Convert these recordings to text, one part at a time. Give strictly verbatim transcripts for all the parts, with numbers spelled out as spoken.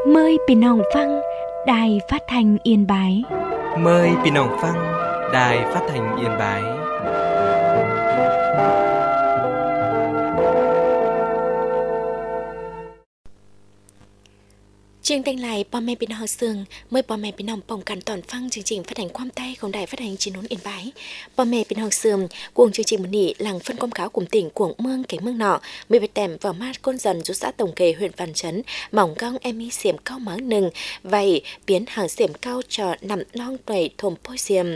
Mờiพี่น้องฟังđài phát thanh Yên Bái. Mời พี่น้องฟัง Đài Phát thanh Yên Bái. Chương trình nàyพ่อแม่พี่น้องซึ่งเมื่อพ่อแม่พี่น้องป้องกันตอนฟังchương trình phát hànhความtayของđài phát hành chín nón Yên Bái. พ่อแม่พี่น้องซึ่ง cuồng chương trìnhมื้อนี้หลังphân công cáo cùng tỉnh cuồngเมืองcáiเมืองnọ mớiไปแต่มvào mát côn dần rút xã Tổng Kề huyện Văn Chấn mỏng cong em mi xiểm cao máng nừng vậy biến hàng xiểm cao cho nằm non tuổi thồm phôi xiểm.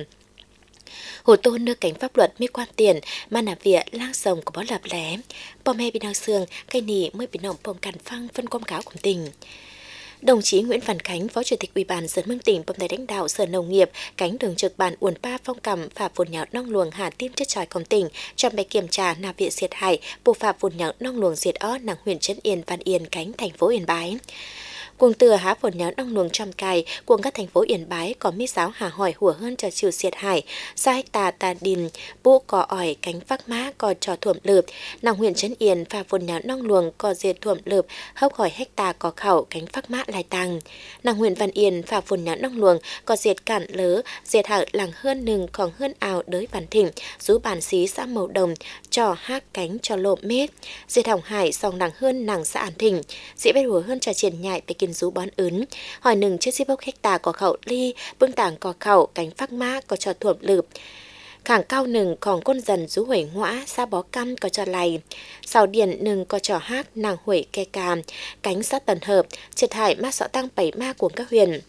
Hồ tôn nước cánh pháp luật mi quan tiền mà nà vía lang sông của bó lập lé.พ่อแม่พี่น้องซึ่งcái này mớiพี่น้องป้องกันฟังphân công cáo cùng tỉnh. Đồng chí Nguyễn Văn Khánh, Phó Chủ tịch Ủy ban Dân Mương tỉnh, bẩm đại lãnh đạo Sở Nông nghiệp, cánh đường trực ban Uồn Pa Phong Cẩm phạt vốn nhạo nong luồng Hà Tim chất tròi công tỉnh, trong bài kiểm tra nạp viện diệt hại, buộc phạt vốn nhạo nong luồng diệt ó nàng huyện Trấn Yên, Văn Yên, cánh thành phố Yên Bái. Cuồng từ há vốn nhạo nong luồng trăm cài, cuồng các thành phố Yên Bái có mi giáo hà hỏi hùa hơn cho chiều diệt hại, sai tà tà đình, bu cò ỏi cánh phác má cò trò thuộm lợp, nàng huyện Trấn Yên phạt vốn nhạo nong luồng cò diệt thuộm lợp, hốc hỏi hecta cò khẩu cánh phác má lai tăng. Nàng huyện Văn Yên phạt vốn nhạo nong luồng cò diệt cản lớ, diệt hại làng hơn nừng còn hơn ảo đới Văn Thịnh, rú bản xí xã Mậu Đồng, trò hát cánh cho lộ mết, diệt hỏng hải song nàng hơn nàng xã An Thịnh, dĩ bên hùa hơn trò triển nhạiไปกินrú bón ướn, hỏi nừng chết bốc hecta có khẩu ly, bưng tảng có khẩu cánh phác má có cho thuộm lợp. Khảng cao nừng còn côn dần rú huệ ngõa, xa bó căm có cho lầy. Sào điển nừng có cho hát nàng huệ ke càm, cánh sát tần hợp, triệt hại mát sọ tăng bảy ma của các huyền.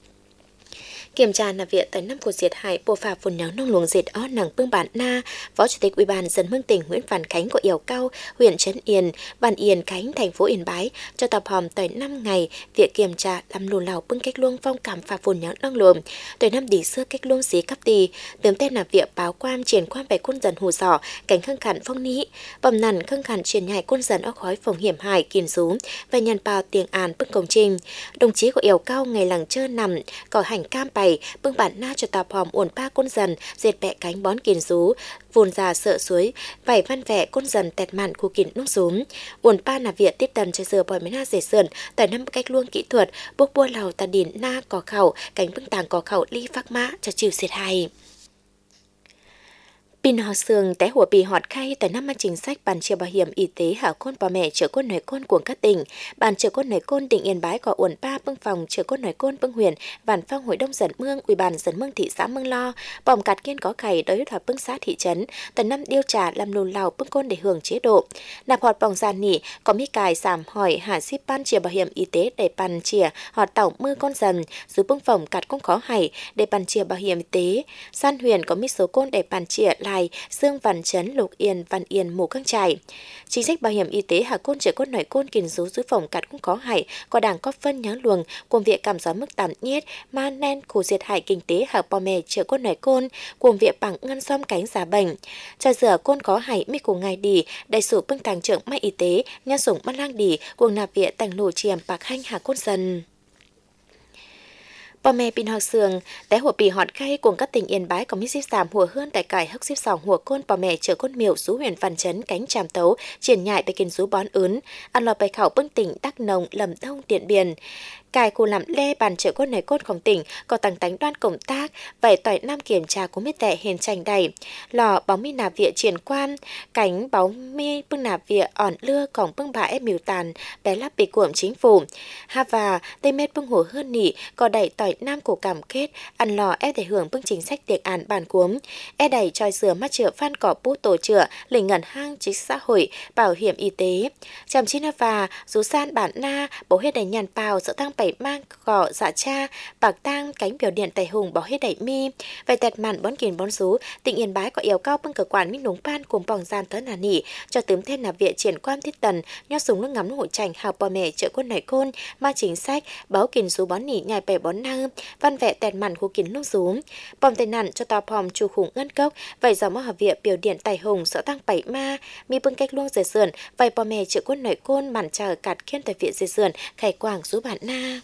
Kiểm tra nạp viện tại năm cuộc diệt hại bộ phạt vốn nháo nông luồng diệt ó nàng bưng bản na. Phó Chủ tịch Ủy ban Dân Mương tỉnh Nguyễn Văn Khánh của Yểu Cao, huyện Trấn Yên, Văn Yên Khánh, thành phố Yên Bái cho tập hòm tới năm ngày việc kiểm tra làm lù lào bưng cách luông phong cảm phạt vốn nháo nông luồng tới năm đi xưa cách luông xí cấp tì tớm tên nạp viện báo quan triển quan về côn dần hù sỏ cảnh khưng khẩn phong ní bầm nằn khưng khẩn triển nhại côn dần óc khói phòng hiểm hại kiền rú và nhân bào tiền an bưng công trình. Đồng chí của Yểu Cao ngày làng chơ nằm có hành cam bày bưng bản na cho tạp hòm Uồn Pa côn dần dệt bẹ cánh bón kiền rú vùn già sợ suối vảy văn vẹ côn dần tẹt mạn khu kiền nút rúm. Uồn Pa nạp viện tiếp tần cho dừa bòi mấy na dễ sườn tại năm cách luông kỹ thuật buộc bua lào tà đỉn na cò khẩu cánh bưng tàng cò khẩu ly phác mã cho chịu diệt hại. Pin họ sương té hùa bì họt khay tại năm chính sách bàn chia bảo hiểm y tế hảo côn bà mẹ chữa côn nổi côn của các tỉnh. Bàn chữa côn nổi côn tỉnh Yên Bái có Uồn Pa bưng phòng chữa côn nổi côn bưng huyện Vạn Phong hội đông dân mương Ủy ban dân mương thị xã Mương Lo bòm cạt kiên có khẩy đối thoại bưng xã thị trấn tại năm điều trả làm lùn lào bưng côn để hưởng chế độ. Nạp họt bòng giàn nỉ có mi cài giảm hỏi hạ ship ban chia bảo hiểm y tế để bàn chia họt tàu mưa con dần dù bưng phòng cạt cũng khó hay để bàn chia bảo hiểm y tế. San Huyền có mi số côn để bàn chia Dương Văn Chấn, Lục Yên, Văn Yên, Mù Căng Trải. Chính sách bảo hiểm y tế hạ côn trẻ côn nổi côn kiền rú dưới phòng cắt cũng có hại, có đảng có phân nháng luồng, cùng việc cảm gió mức tạm nhiết, ma nen khổ diệt hại kinh tế hạ bò mè trẻ côn nổi côn, cùng việc bằng ngăn xóm cánh giả bệnh. Cho rửa côn có hại mi cùng ngày đi, đại sủ bưng tàng trưởng mai y tế, nhân sủng bắt lang đi, cùng nạp viện tàng nổ chiềm bạc hanh hạ côn dần. Bò mẹ pin họ sương té hùa bì họt khay cùng các tỉnh Yên Bái có mi xíp giảm hùa hơn tại cải hắc xíp sòng hùa côn bò mẹ chở côn miểu rú huyện Văn Chấn cánh tràm tấu triển nhại tại kiên rú bón ướn ăn lò bài khảo bưng tỉnh Đắk Nông Lầm Thông Điện Biên. Cài khu làm lê bàn chở côn này cônของtỉnh có tăng tánh đoan công tác vậy tỏi năm kiểm tra của mi tệ hiền tranh đầy lò bóng mi nạp viện triển quan cánh bóng mi bưng nạp viện ỏn lưa cổng bưng bà ép miều tàn bé lắp bị cuộm chính phủ ha và tây mét bưng hồ hơn nỉ có đẩy tỏi nam cổ cảm kết ăn lò ép để hưởng bưng chính sách tiệc án bàn cuống e đẩy tròi sửa mắt chữa phan cỏ bút tổ chữa lình ngẩn hang chính xã hội bảo hiểm y tế chăm chín và rú san bản na bố hết đầy nhàn bào sợ tăng bảy mang cỏ dạ cha bạc tang cánh biểu điện tài hùng bỏ hết đẩy mi vậy tẹt màn bón kiền bón rú tỉnh Yên Bái có Yểu Cao bưng cơ quan minh núng pan cùng bòng gian tới nà nỉ cho tướm thêm nạp viện triển quan thiết tần nho súng nước ngắm hội chảnh hào bò mẹ chợ côn nảy côn mang chính sách báo kiền rú bón nỉ nhài bè bón năng văn vẹ tẹt màn khu kiền nước rú bòm tây nặn cho tàu phòm chu khủng ngân cốc vậy dòng mơ hợp viện biểu điện tài hùng sợ tăng bảy ma mi bưng cách luông dề sườn vậy bò mẹ chợ côn nảy côn màn chờ cạt kiên tại viện dề sườn khải quảng rú bản na.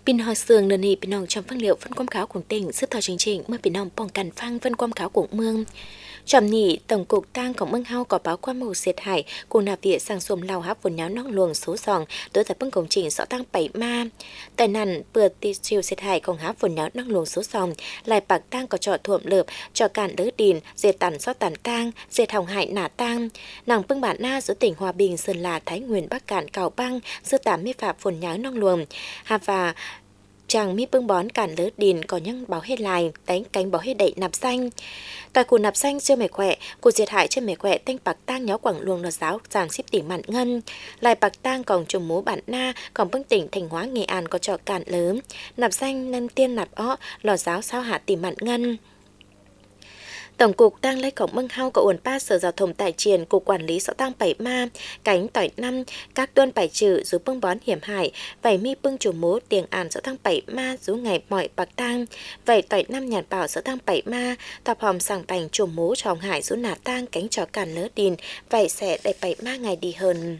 Pin hò sườn nền nhị pin nòng trong phân liệu phân quam kháo của tỉnh sức thọ chính trị มื่อpin nòngป้องกันฟังphân quam kháo củaเมืองจอมหนีtổng cục tangของเมืองเฮาcó báo quan mù xiết hải cùng nạp viện sang sum lao hấp vốn nháo nóc luồng số sòng đối tại bưng công trình rõ tăng bảy ma tại nằn bừa tì chiều xiết hảiของhấp vốn nháo nóc luồng số sòng lại bạc tang có trọ thuộm lợp trọ cản đỡ đìn diệt tàn xót tàn tang diệt hỏng hại nả tang nàng bưng bản na giữa tỉnh Hòa Bình Sơn La Thái Nguyên Bắc Cạn Cào Băng sư tám mươi phạm vốn nháo nóc luồng hà và chàng mi bưng bón cản lỡ đìn có những báo hết lại đánh cánh báo hết đậy nạp xanh tại cụ nạp xanh chưa mày khỏe cụ diệt hại chưa mày khỏe thanh bạc tang nhó quảng luồng lò giáo giảng ship tỉnh mạn ngân lại bạc tang còn trùm mố bản na còn bưng tỉnh Thanh Hóa Nghệ An có trọ cản lớn nạp xanh nâng tiên nạp ó lò giáo sao hạ tỉnh mạn ngân. Tổng cục đang lấy cổng mưng hao có uẩn pa sở giao thông tại triền cục quản lý xã tăng bảy ma cánh tỏi năm các tuân bảy trừ dù bưng bón hiểm hại vảy mi bưng chủ mố tiền ản xã tăng bảy ma dù ngày mọi bạc tang vảy tỏi năm nhàn bảo xã tăng bảy ma tập hòm sàng bành chủ mố tròn hải dù nả tang cánh trò cản lỡ đìn vảy sẽ đầy bảy ma ngày đi hơn.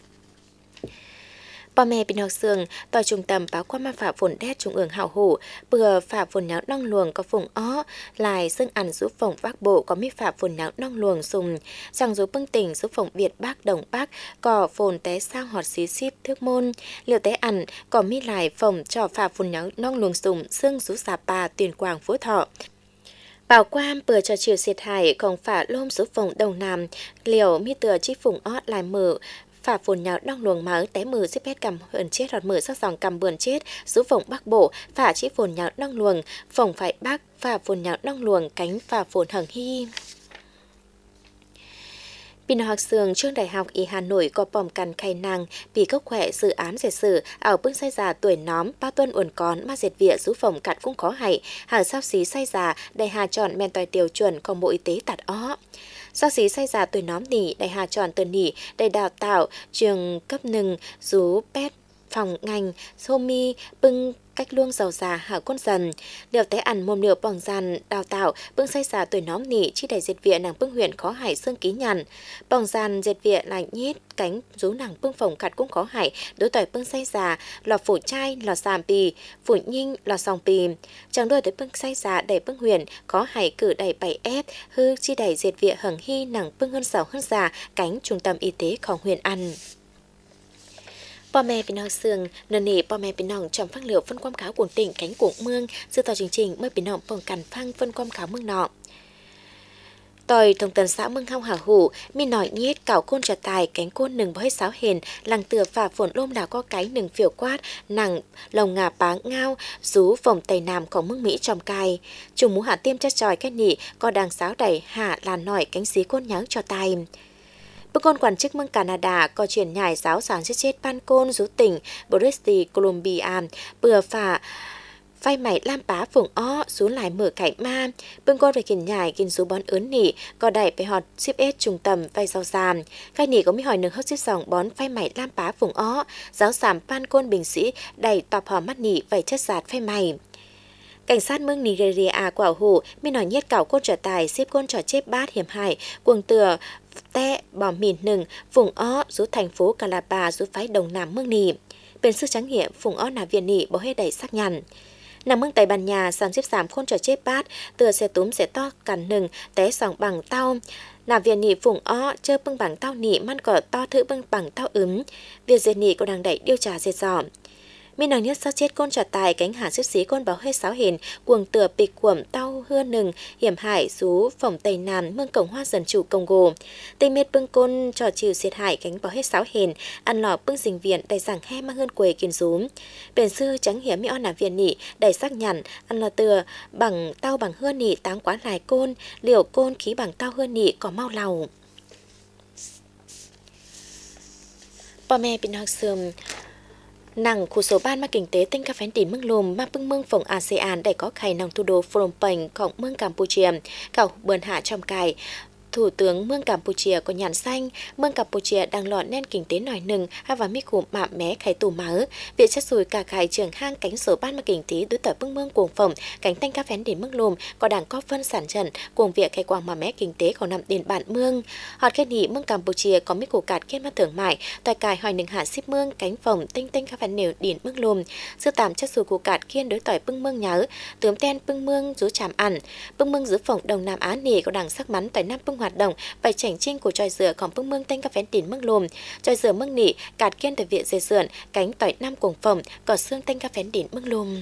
Bà mẹ bình học sường, tòa trung tâm báo qua ma phả phồn đét trung ương hảo hủ, bừa phả phồn nháo nong luồng có phùng ó, lại xưng ăn giúp phồng Bắc Bộ có mi phả phồn nháo nong luồng sùng, rằng giúp bưng tỉnh giúp phồng Việt Bắc Đồng Bắc, có phồn té sao họt xí ship thước môn, liệu té ăn, có mi lại phồng cho phả phồn nháo nong luồng sùng, xương giúp xà pa Tuyên Quang Phú Thọ. Bảo Quam bừa cho chiều xiết hải, còn phả lôm giúp phồng Đông Nam, liều mi tựa chi phùng ót lại mở, phả phồn nháo nong luồng máu té mừ xếp hết cầm hờn chết hoặc mừ sắc dòng cầm bườn chết giúp phồng Bắc Bộ phả chỉ phồn nháo nong luồng phồng phải Bắc phả phồn nháo nong luồng cánh phả phồn hằng hy. Pin học sường trường đại học y Hà Nội có bom cằn khay năng bị cốc khỏe dự án giải sử ở bưng say già tuổi nóm bao tuần uẩn con mà diệt vịa giúp phòng cạn cũng khó hại hàng sao xí say già đại hà chọn men tòi tiêu chuẩnของBộ Y tế tạt ó. Sao xí say già tuổi nóm nỉ đại hà chọn từ nỉ đại đào tạo trường cấp nừng rú pet phòng ngành somi bưng cách luông giàu già hảo con dần điều té ăn mồm nửa bỏng dàn đào tạo bưng say già tuổi nóm nỉ chi đầy diệt viện nàng bưng huyện khó hải xương ký nhằn bỏng dàn diệt viện lại nhít cánh rú nàng bưng phòng cặt cũng khó hải đối tỏi bưng say già lò phủ chai lò sàm pì phủ nhinh lò sòng pì chẳng đôi tới bưng say già đầy bưng huyện khó hải cử đầy bảy ép hư chi đầy diệt viện hằng hy nàng bưng hơn sầu hơn già cánh trung tâm y tếของhuyện ăn. Bà mẹ bình học sường, nền nỉ bà mẹ bình nòng trong phát liệu phân quam kháo của tỉnh cánh của mương, sư tòa chương trình mới bình nòng bằng cản phăng phân quam kháo mương nọ. Tòi thông tần xã mương hao hảo hủ, mi nói nhiết cảo côn trở tài cánh côn nừng bói sáo hền, làng tựa phà phồn lôm đào có cái nừng phiểu quát, nặng lồng ngà bá ngao, rú vòng tây namของmương Mỹ trong cài. Trùng mũ hạ tiêm chất tròi cách nỉ, có đàng sáo đẩy hạ là nổi cánh xí côn nháo cho tay. Bức con quản chức mương Canada có chuyển nhải giáo sản chết chết ban côn rú tỉnh British Columbia bừa phả phai mảy lam bá phùng ó xuống lại mở cạnh ma bưng con về kiền nhải kiền rú bón ớn nỉ có đẩyไปhọt ship ết trung tầm vai rau giàm cái nỉ có mi hỏi nừng hớt ship sòng bón phai mảy lam bá phùng ó giáo sản ban côn bình sĩ đẩy tọp hò mắt nỉ vầy chất giạt phai mảy. Cảnh sát mương Nigeria quả hủ mi nói nhiết cảo côn trở tài xếp côn trò chết bát hiểm hại cuồng tựa te bỏ mìn nừng vùng ó rú thành phố Calabar rú phái Đông Nam mương nỉ bên sư trắng nghiệm vùng ó nà viên nỉ bỏ hết đầy sắc nhằn nằm mương Tây Ban Nha sàn xếp giảm côn trò chết bát tựa xe túm xe to cằn nừng té sòng bằng tao nà viên nỉ vùng ó chơ bưng bằng tao nỉ man cỏ to thử bưng bằng tao ấm việc diệt nỉ có đang đẩy điều tra diệt dò. Mi nói nhất sát chết côn trả tài cánh hạ xếp xí côn báo hết sáo hền cuồng tựa bịch cuộm tao hưa nừng hiểm hại rú phòng Tây Nam mương Cộng hòa Dân chủ Congo tây mết bưng côn trò trừ xiết hại cánh báo hết sáo hền ăn lò bưng dình viện đầy giảng he mang hơn quầy kiên rúm biển sư trắng hiểm mi on nà viện nỉ đầy sắc nhằn ăn lò tựa bằng tao bằng hưa nỉ táng quá lại côn liều côn khí bằng tao hưa nỉ có mau lầu. Bà mẹ bình học sườm nặng khu số ban mà kinh tế tinh các phén tỉ mương lùm mà bưng mương phòng a sê an để có khay nòng thủ đô Phnom Penhของเมือง Campuchia เก่าเบือนหาชอมไก่ Thủ tướng Mương Campuchia có nhãn xanh, Mương Campuchia đang lọt nên kinh tế nổi nừng, hay và mi cụ mạ mé khai tù mở. Việc chất xùi cả khai trường hang cánh số ban mà kinh tế đối tỏi bưng mương cuồng phẩm, cánh tanh cá phén đến mức lùm, có đảng có phân sản trần, cuồng việc khai quang mà mé kinh tế có nằm đến bản mương. Họt khai nỉ Mương Campuchia có mi cụ cạt kết mắt thưởng mại, tỏi cài hỏi nừng hạ ship mương, cánh phẩm, tinh tinh cá phén nều đến mức lùm. Sư tạm chất xùi cụ cạt kiên đối tỏi bưng mương nhớ, tướm ten bưng mương rú chạm ăn. Bưng mương giữ phòng Đông Nam Á nỉ có đảng sắc mắn tại Nam Bưng hoạt động phải chảnh trinh của tròi dừa còn bưng mương tanh cá phén đến mức lùm. Tròi dừa mương nỉ cạt kiên tại viện dê sườn, cánh tỏi Nam cuồng phẩm, có xương tanh cá phén đến mức lùm.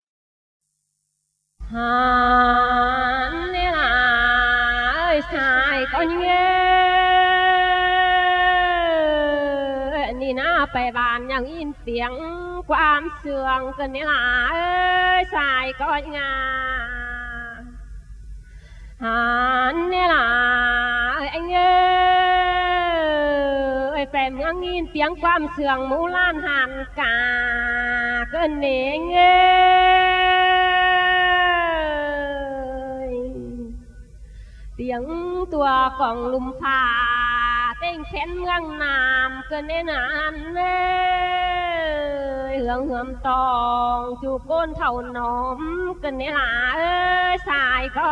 Hàn nè là ơi sai có nhé ni naไปบ้านยังยินเสียงความเสื่องกันนี่ล่ะเอ้ยสายก็งาหันนี่ล่ะเอ้ยเอ้ยแฟนยังยินเสียงความเสื่องหมู่ล้านหันกาเกินนี่เอ้ยเสียงตัวของลุมพาเต้งแขนเมืองนามเกินนานเน่เหืองเหือมตองจูบก้นเท่าหนอมเกินนี่ล่ะเอ้ยสายก็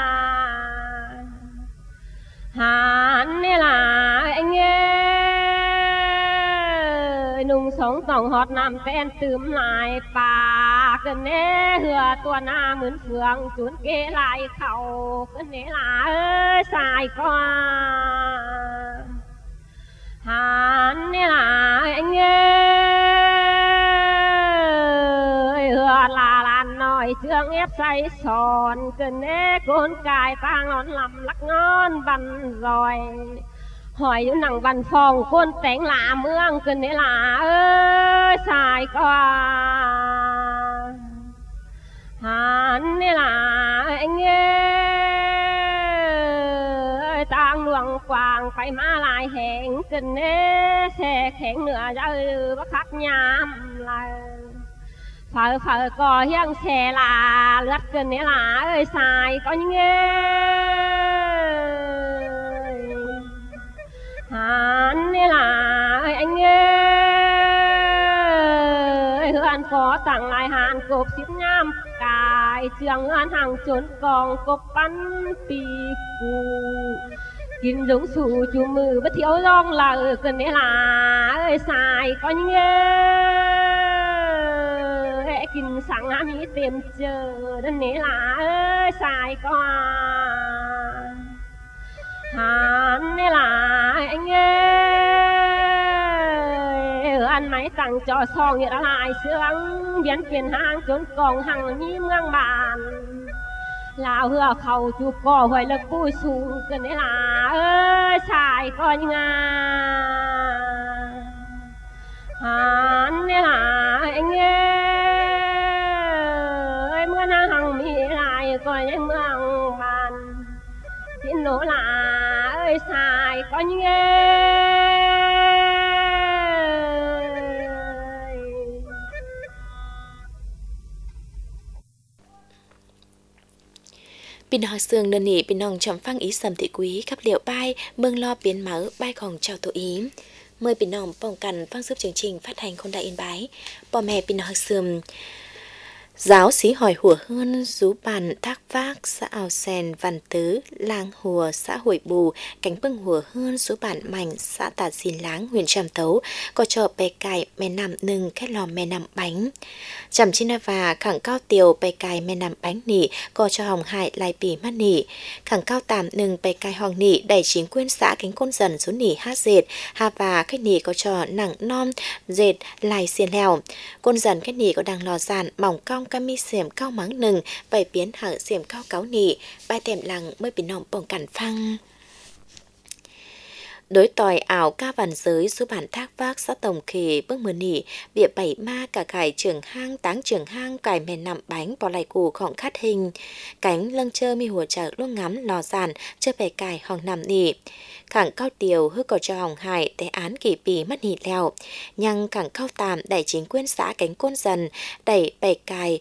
หันนี่ล่ะเอ้ยเอ้ยนุ่งสองสองหอดนำแฟนตื่มลายป่าเกินเน่เหือตัวหน้าเหมือนเฟืองจุนเกลายเข่าเกินนี่ล่ะเอ้ยสายก็หันนี่ล่ะเอ้ยเอ้ยเหือลาลานน้อยเชื่องเอฟใส่สอนเกินเน่โกนกายปางนอนลำลักงอนบันรอยหอยอยู่หนังบันฟองคนแต่งหลาเมืองเกินนี่ล่ะเอ้ยสายก็หันนี่ล่ะเอ้ยเอ้ยต่างหลวงกวางไปมาลายแหงเกินเน่แช่แข็งเหนือจะเออบักคักยามลายเผอเผอก็ยังแช่ลาเลือดเกินนี่ล่ะเอ้ยสายก็ยังเอ้ยหันนี่ล่ะเอ้ยเอ้ยเฮือนขอตั้งลายหานกบสิบงามกายเชืองเฮือนห่างจนกองกบปั้นปีกูกินหลงสู่จูมือบ่เที่ยวร้องละเออเกินนี่ล่ะเอ้ยสายก็ยังเอ้ยกินสังหามีเต็มเจอนั่นนี่ล่ะเอ้ยสายก็หันนี่ล่ะเอ้ยเอ้ยอันไหมตั้งจอซองอยู่ละลายเสื่องเบียนเปลี่ยนห้างจนกองหังมีเมืองบานลาวเหือเขาจูบก่อหวยเลิกปุ้ยสูงเกินนี่ล่ะเอ้ยชายก็ยังงาหันนี่ล่ะเอ้ยเอ้ยเมื่อนางหังมีลายก็ยังเมืองบานสินโนล่ะเอ้ยชายก็ยังเอ้ย Bình họ sương đơn nỉ bình nòng chậm phăng ý sầm thị quý khắp liệu bay mương lo biến máu bay còn chào tổ ý mời bình nòng bỏng cằn phăng giúp chương trình phát hành không đại yên bái bỏ mẹ bình họ sương giáo sĩ hỏi hùa hơn rú bàn thác vác xã ảo sen văn tứ làng hùa xã hội bù cánh bưng hùa hơn rú bàn mảnh xã tà xin láng huyện tràm tấu có trò bè cài mẹ nằm nừng khét lò mẹ nằm bánh chầm chi na và khẳng cao tiều bè cài mẹ nằm bánh nỉ có cho hồng hại lại bì mắt nỉ khẳng cao tạm nừng bè cài hòn nỉ đẩy chính quyền xã cánh côn dần xuống nỉ hát dệt hà và khách nỉ có trò nặng non dệt lại xiên lèo côn dần khách nỉ có đang lò giàn mỏng cong cami xiêm cao mắng nừng bảy biến hở xiêm cao cáo nỉ bài tèm lằng mới bị nòng bỏng cản phăng đối tỏi ảo ca vàn giới số bản thác vác xã tổng khề bước mưa nỉ bịa bảy ma cả cải trường hang táng trường hang cải mền nằm bánh bỏ lại củ khỏng khát hình cánh lâng chơ mi hùa chợ luôn ngắm lò giàn chơ bè cải hòng nằm nỉ khẳng cao tiều hư cầu cho hồng hải té án kỳ bì mất nỉ lèo nhăng khẳng cao tàm đẩy chính quyền xã cánh côn dần đẩy bè cài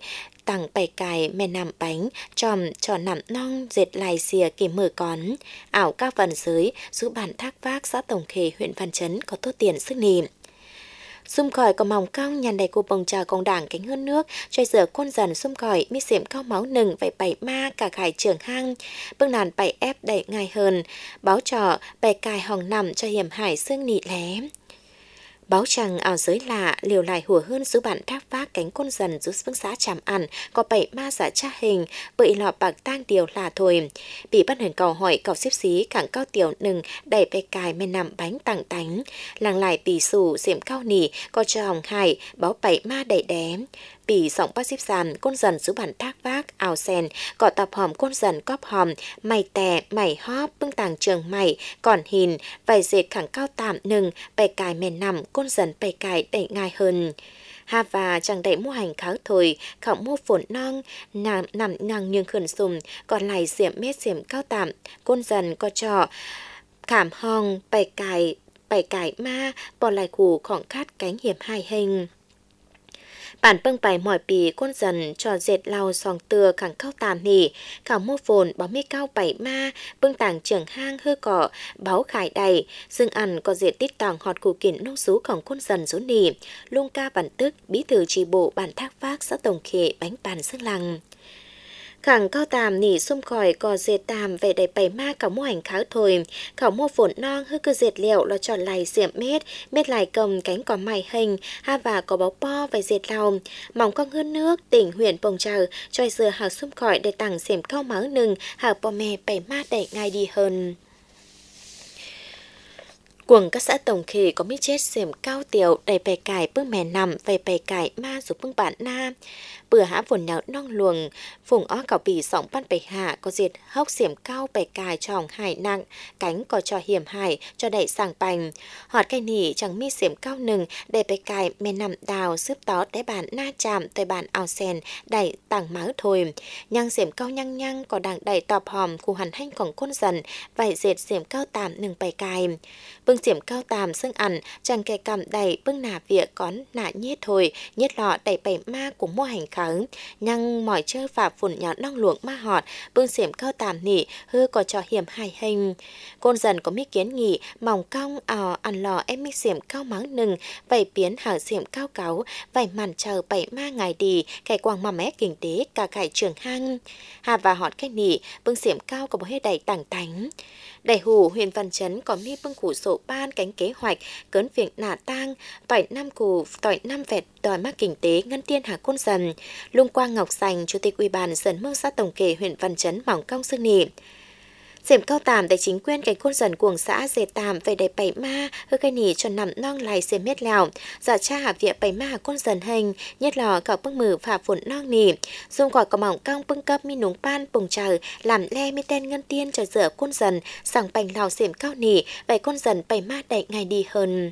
tặng bảy cài mè nằm bánh tròm trò nằm non dệt lài xìa kì mở cón ảo các phần dưới giúp bản Thác Vác xã Tổng Khê huyện Văn Chấn có tốt tiền sức niệm. Xung khỏi có mỏng cong nhàn đầy cô bồng trà công đảng cánh hơn nước chơi giờ quân dần xung khỏi mi xiểm cao máu nừng vậy bảy ma cả khải trường hang bưng nàn bảy ép đẩy ngài hơn báo trò bảy cài hòng nằm cho hiểm hải xương nị lé. Báo chẳng ảo giới lạ liều lại hùa hơn số bạn Thác Vác cánh côn dần giúp phương xã chạm ăn có bảy ma giả cha hình bởi lọ bạc tang điều là thôi bị bắt hình cầu hỏi cầu xếp xí cẳng cao tiểu nừng đẩy bè cài men nằm bánh tặng tánh làng lại bì xù diệm cao nỉ có cho hồng hải báo bảy ma đẩy đém bì giọng bác xếp sàn côn dần số bản Thác Vác ảo sen cọ tập hòm côn dần cóp hòm mày tè mày hóp bưng tàng trường mày còn hình vài dệt khẳng cao tạm nừng bè cài men nằm côn dần bè cài đẩy ngài hơn ha và chẳng đẩy mua hành kháo thôi khảo mua phổn non nằm nằm ngang nhưng khẩn sùm còn lại diệm mét diệm cao tạm côn dần có trò khảm hong bè cài bè cài ma bỏ lại khủ khoảng khát cánh hiểm hai hình. Bản bưng bài mỏi bì côn dần cho dệt lau sòng từa khẳng cao tàm nỉ khảo mua phồn báo mi cao bảy ma bưng tàng trường hang hư cỏ báo khải đầy dương ăn có dệt tít tàng họt củ kỉnh nông xú khổng côn dần rốn nỉ lung ca bản tức bí thư chi bộ bản Thác Vác xã Tổng Khê bánh bàn sức lăng. Khẳng cao tàm nỉ xung khỏi có dệt tàm về đầy bảy ma khảo mua hành kháo thôi khảo mua phổn non hư cơ dệt liệu lo tròn lầy diệm mét mét lại cầm cánh có mày hình ha và có báo po về dệt lau mỏng con hơn nước tỉnh huyện bồng trào cho dừa hào xung khỏi để tặng xiểm cao máu nừng hào po mè bảy ma đẩy ngay đi hơn. Quần các xã Tổng Khê có mít chết xiểm cao tiểu đầy bè cài bưng mè nằm về bè cài ma giúp bưng bản na bừa há vồn nhạo nong luồng phùng ó cảo bì sọng ban bè hạ có diệt hốc xiểm cao bè cài tròng hải nặng cánh có trò hiểm hải cho đẩy sàng bành họt cây nỉ chẳng mi xiểm cao nừng để bè cài mè nằm đào xướp tó đáy bản na chạm tới bản ao sen đẩy tảng máu thôi nhang xiểm cao nhăng nhăng có đằng đẩy tọp hòm khu hẳn hanhของcôn dần vải dệt xiểm cao tạm nừng bè cài bưng xiểm cao tàm xương ăn chẳng kẻ cầm đầy bưng nà vịa cón nà nhiết thôi nhiết lọ đẩy bảy ma của mua hành kháng nhăng mỏi chơi phà phủn nhỏ nong luồng ma họt bưng xiểm cao tàm nỉ hư có trò hiểm hài hình côn dần có mít kiến nghỉ mỏng cong ảo ăn lò em mít xiểm cao máng nừng vảy biến hở xiểm cao cáo vảy màn chờ bảy ma ngày đi kẻ quàng mà mé kinh tế cả cải trường hang hà và họt cái nỉ bưng xiểm cao có bộ hết đầy tảng tánh Đại hủ huyện Văn Chấn có mi bưng củ sổ ban cánh kế hoạch cấn việc nả tang tỏi năm củ tỏi năm vẹt đòi mắc kinh tế ngân tiên hà côn dần Lung Quang Ngọc Sành chủ tịch ủy ban dần mương xã Tổng Khê huyện Văn Chấn mỏng cong xương nỉ Diệm cao tàm tại chính quyền cánh côn dần cuồng xã dệt tàm về đầy bảy ma hư cây nỉ cho nằm non lài xiêm mét lèo giả cha hạ viện bảy ma hà côn dần hình nhất lò cạo bưng mử phà phụn non nỉ dùng quả có mỏng cong bưng cấp mi núng pan bùng chờ làm le mi tên ngân tiên cho rửa côn dần sàng bành lào xiêm cao nỉ vậy côn dần bảy ma đẩy ngày đi hơn.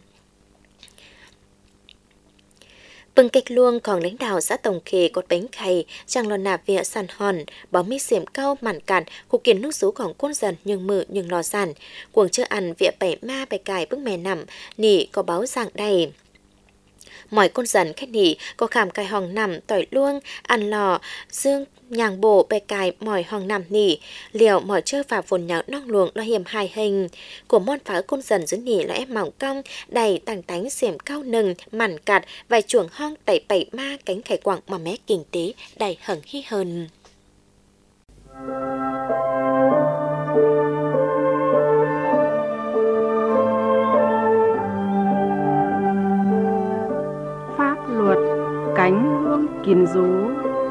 Bưng kịch luông còn lãnh đạo xã Tổng Khê cột bánh khay chẳng lo nạp vịa sàn hòn bó mi xiểm cao mặn cạn khu kiến nước rúของcôn dần nhưng mự nhưng lò sàn cuồng chưa ăn vịa bảy ma bè cài bưng mè nằm nỉ có báo dạng đầy mỏi côn dần khách nỉ có khảm cài hòn nằm tỏi luông ăn lò dương nhàng bổ bè cài mỏi hòn nằm nỉ liệu mỏi chơi và phồn nhạo nong luồng lo hiểm hài hình của môn phá côn dần dưới nỉ là em mỏng cong đầy tàng tánh xiểm cao nừng mặn cạt vài chuồng hong tẩy bảy ma cánh khải quảng mà mé kinh tế đầy hẩn hi hơn. Pháp luật cánh hương kiến rú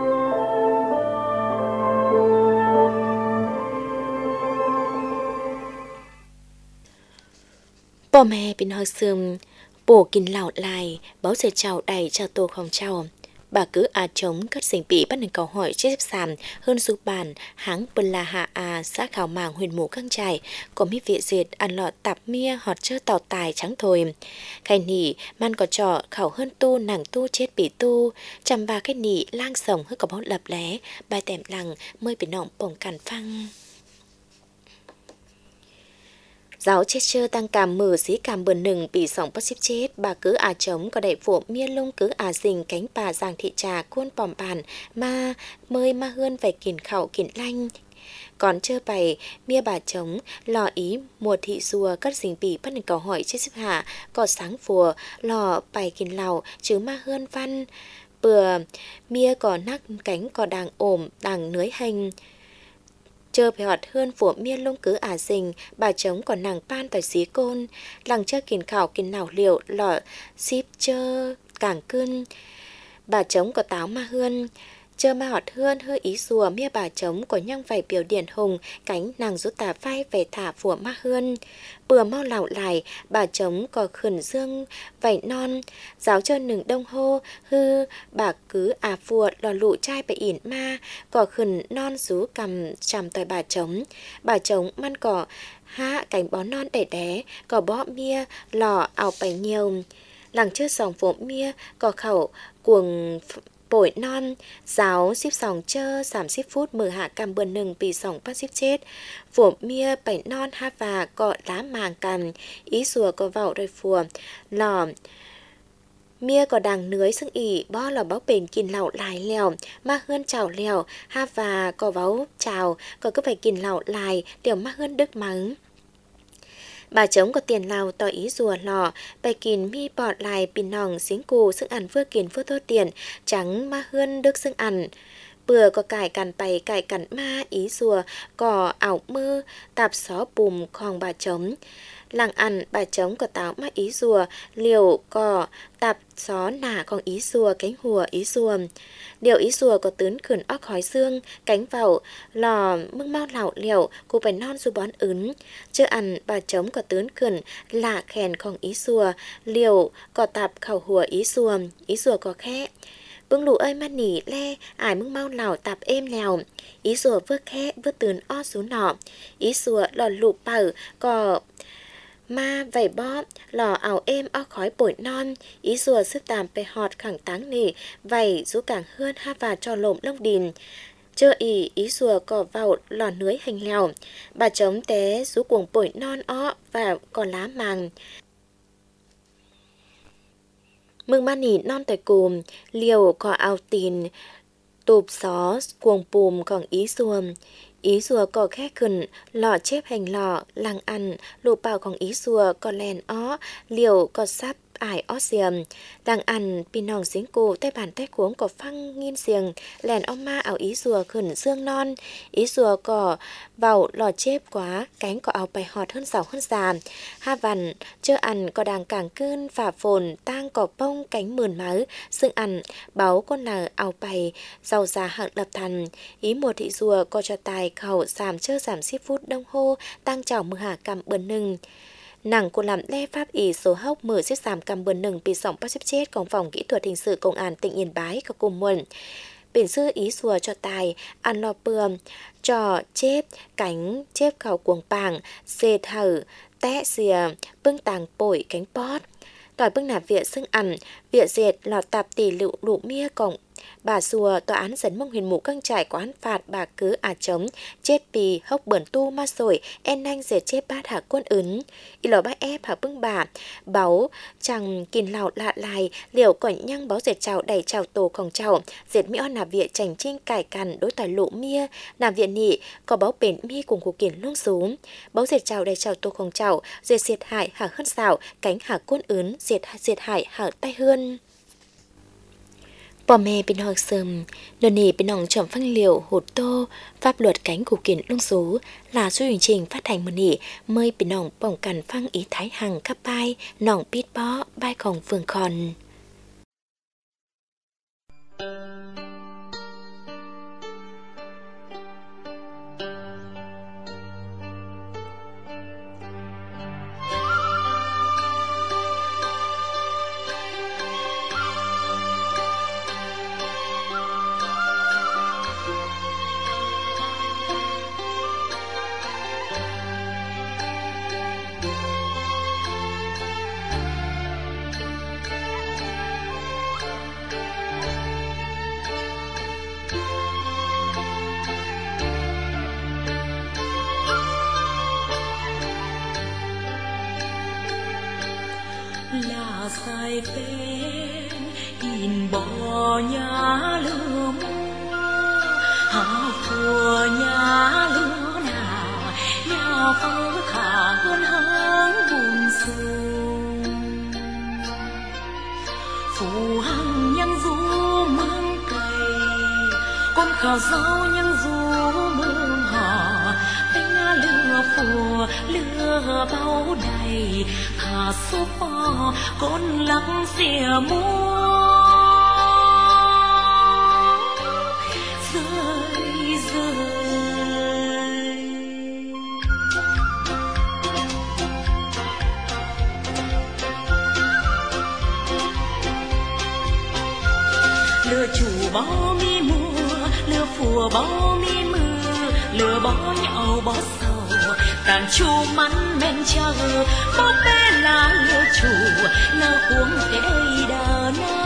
Bố mẹ bên hơi sườn bổ kinh lão lại báo giờ chào đầy chào tô không chào bà cứ à chống cất sinh bị bắt được câu hỏi chết sàn hơn giúp bàn háng bần là hạ à xã khảo màng huyền mù căng trải có mi vị diệt ăn lọ tạp mia họt chơ tỏ tài trắng thôi khai nỉ man có trọ khảo hơn tu nàng tu chết bị tu chăm ba cái nỉ lang sồng hơi có bó lập lé bài tèm lằng mới bị nọng bổng cản phăng Giáo chết chơ tăng cảm mở xí cảm bần nừng bị sóng bắt xíp chết, bà cứ à trống có đại phụ miên lông cứ à dình cánh bà giàng thị trà cuôn bòm bàn mà mơi ma hơn về kiền khẩu kiền lanh. Còn chơ bày mía bà trống lò ý mùa thị rùa cất dình bì bắt nền cầu hỏi chết xếp hạ có sáng phùa lò bày kiền lào chứ ma hơn văn bừa mía có nắc cánh có đàng ổm đàng nưới hành. Chơ phải họt hơn của miên lông cứ ả dình, bà trống còn nàng pan tỏi xí côn, lằng chơ kìn khảo kìn nào liệu lọ xíp chơ càng cưng. Bà trống có táo ma hươn, chơ ma họt hươn hơi ý rùa mía bà trống có nhăng vảy biểu điển hùng, cánh nàng rút tà vai về thả của ma hươn. Bừa mau lạo lại, bà trống có khẩn dương vảy non, giáo chơ nừng đông hô, hư, bà cứ à phùa lò lụ chai bà ỉn ma, có khẩn non rú cầm chằm tòi bà trống. Bà trống măn cỏ há cánh bó non đẻ đé, có bó mía, lò ảo bày nhiều. Lằng chơ sòng phố mía, có khẩu cuồng bổi non, giáo xíp sòng chơ, giảm xíp phút mở hạ cầm bần nừng bị sòng bắt xíp chết. Phổ mía bảnh non ha và có lá màng cầm, ý rùa có vậu rồi phùa, lò. Mía có đằng nưới xưng ỉ, bó lò bó bền kìn lạo lại lèo, ma hơn chào lèo, ha và có báu chào, có cứ phải kìn lạo lại, điều ma hơn đức mắng. Bà trống có tiền lào tỏ ý rùa lò, bài kìn mi bọt lại pin nòng xính cù xưng ăn vừa kìn vừa thô tiền, trắng ma hơn đức xưng ăn. Bừa có cải cằn bày cải cằn ma ý rùa, có ảo mư, tạp xó bùm khòng bà trống. Làng ăn bà trống có táo ma ý rùa, liều có tạp xó nả còn ý rùa cánh hùa ý rùa. Điều ý rùa có tướn khẩn óc khói xương, cánh vậu, lò mưng mau lạo liều, cụ phải non dù bón ứng. Chưa ăn bà trống có tướn khẩn lạ khèn còn ý rùa, liều có tạp khẩu hùa ý rùa, ý rùa có khẽ. Bưng lũ ơi mà nỉ le, ải mưng mau lào tạp êm lèo. Ý rùa vước khẽ vước tướn o xuống nọ. Ý rùa lò lụ bảo có ma vảy bó, lò ảo êm o khói bổi non, ý rùa sức tàm bè họt khẳng táng nỉ, vảy rú càng hơn ha và cho lộm lông đìn. Chơ ỉ ý rùa có vào lò nưới hành lèo, bà trống té rú cuồng bổi non o và còn lá màng. Mừng ma nỉ non tỏi cùm, liều có ao tìn, tụp xó cuồng bùm còn ý rùa. Ý rùa có khẽ khẩn, lọ chép hành lọ, lăng ăn, lụ bào còn ý rùa có lèn ó, liều có sắp ải ó xiềm. Lăng ăn, pin nòng xính cụ, tay bàn tay cuống có phăng nghiên xiềng, lèn ó ma ảo ý rùa khẩn dương non. Ý rùa có vào lọ chép quá, cánh có ảo bài họt hơn sảo hơn già. Ha vằn, chơ ăn có đàng càng cơn, phả phồn, tang có bông cánh mườn máu, xương ăn, báo con là ảo bài, giàu già hạng lập thần. Ý mùa thị rùa có cho tài khẩu giảm chơ giảm xíp phút đông hô, tăng chảo mưa hạ cầm bần nừng. Nàng cô làm le pháp ý số hốc mở xếp giảm cầm bần nừng bị sỏng bắt xếp chết công phòng kỹ thuật hình sự công an tỉnh Yên Bái có cùng muộn. Biển sư ý rùa cho tài, ăn lò bườm, trò chếp, cánh chếp khẩu cuồng bảng, xê thở, té xìa, bưng tàng bổi cánh bót. Tỏi bưng nạp viện xưng ăn, viện dệt lọt tạp tỷ lựu lụ mía cổng. Bà rùa tòa án dẫn mông huyền mũ căng trải có án phạt bà cứ à trống, chết bì, hốc bẩn tu ma sổi, en anh dệt chết bát hạ quân ứng. Y lò bác ép hạ bưng bà, báo chẳng kìn lào lạ lại, liều cõi nhăng báo dệt chào đầy chào tổ khổng chào, dệt mỹ on nạp viện chành trinh cải cằn đối tỏi lụ mía, nạp viện nị, có báo bền mi cùng cuộc kiển lung xuống. Báo dệt chào đầy chào tổ khổng chào, dệt diệt hại hạ hơn xảo, cánh hạ quân ứng, dệt diệt hại hạ tay hơn. Bò mẹ bên học sớm, lần này bên nòng chậm phăng liệu hột tô, pháp luật cánh của kiện lung số là số chương trình phát hành một nỉ mời bên nòng bỏng cằn phăng ý thái hằng khắp bai, nòng bít bó, bai khòng phường khòn. là sai bên in bò nhà lửa hào phùa nhà lửa nào nhà phơ khả hơn háng buồn sung phù hằng nhân du mang cây con khảo giáo nhân du mương họ bên lửa phùa lửa bao đầy thả số bò con lắng xìa mua rơi rơi lửa chủ bao mi mùa lửa phùa bao mi mưa lửa bao nhậu bao sầu tàn chu mắn men chờ bó bé là lửa chủ lửa cuống tê đà na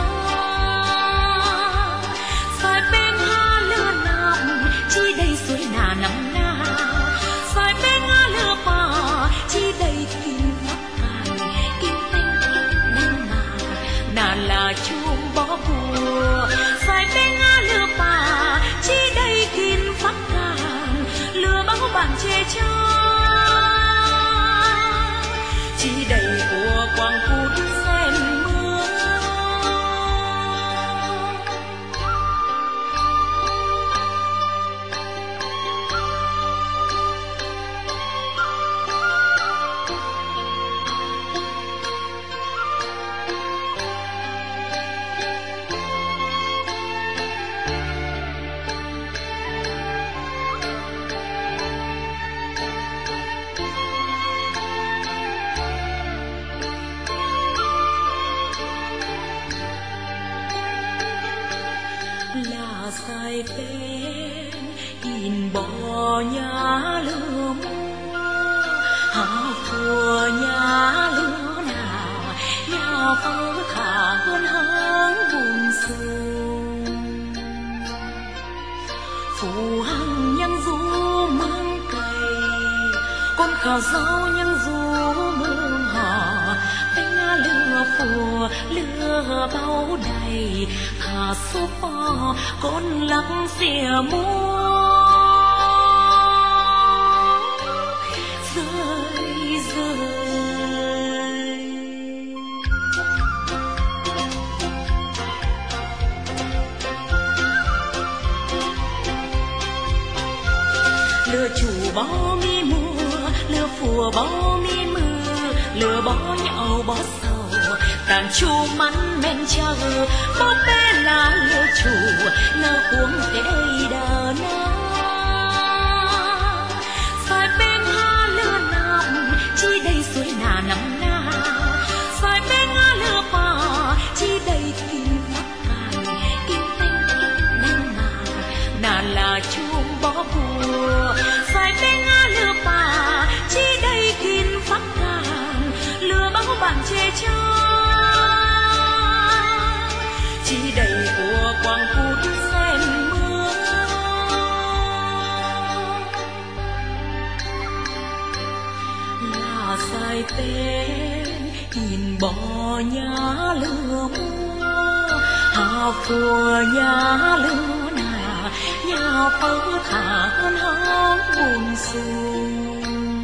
sai bên ha lửa nằm chi đây suối nà nằm na sai bên ha lửa bà chi đây kim phát cài kim tinh kim đăng mà nà là chuông bó bùa sai bên ha lửa bà chi đây kim phát cài lửa bao bạn chê cho chi đầy của quang phút sen mưa là sai bên in bò nhà lửa hào phùa nhà lửa nào nhà phơ khả hơn háng buồn sung phù hằng nhân du mang cây con khảo giáo nhân du mương họ bên lửa phùa lửa bao đầy thả số bò con lắng xìa mua rơi rơi lửa chủ bao mi mùa lửa phùa bao mi mưa lửa bao nhậu bao sầu tàn chu mắn men chờ bó bé là lửa chủ lửa cuống tê đà na sai bên ha lửa nằm chi đây suối nà nằm na sai bên ha lửa bà chi đây kim phát cài kim tinh kim đăng mà nà là chuông bó bùa sai bên ha lửa bà chi đây kim phát cài lửa bao bạn chê cho chi đầy của quang phút sen mưa là sai bên nhìn bò nhà lửa hào phùa nhà lửa nà nhà phơ khả hơn háng buồn sung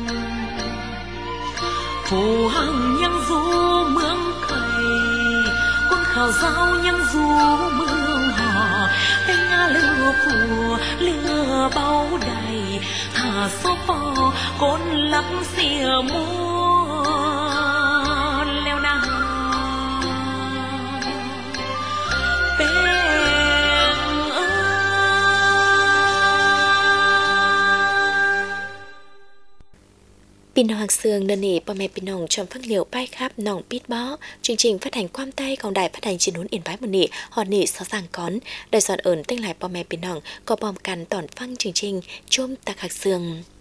phù hằng nhân du mương cây con khảo giáo nhân du mương họ bên lửa phùa lửa bao đầy thả số bò con lắng xìa mua leo nào bên Pin Hoàng Sương đơn nỉ bà mẹ pin nòng trong phát liệu bài khắp nòng bít bó chương trình phát hành quam tay còn đài phát hành trên nún yên bái một nỉ họ nỉ sáu giang con đại soạn ẩn tinh lại bà mẹ pin nòng có bom cắn tỏn phăng chương trình chôm tạc hạc sương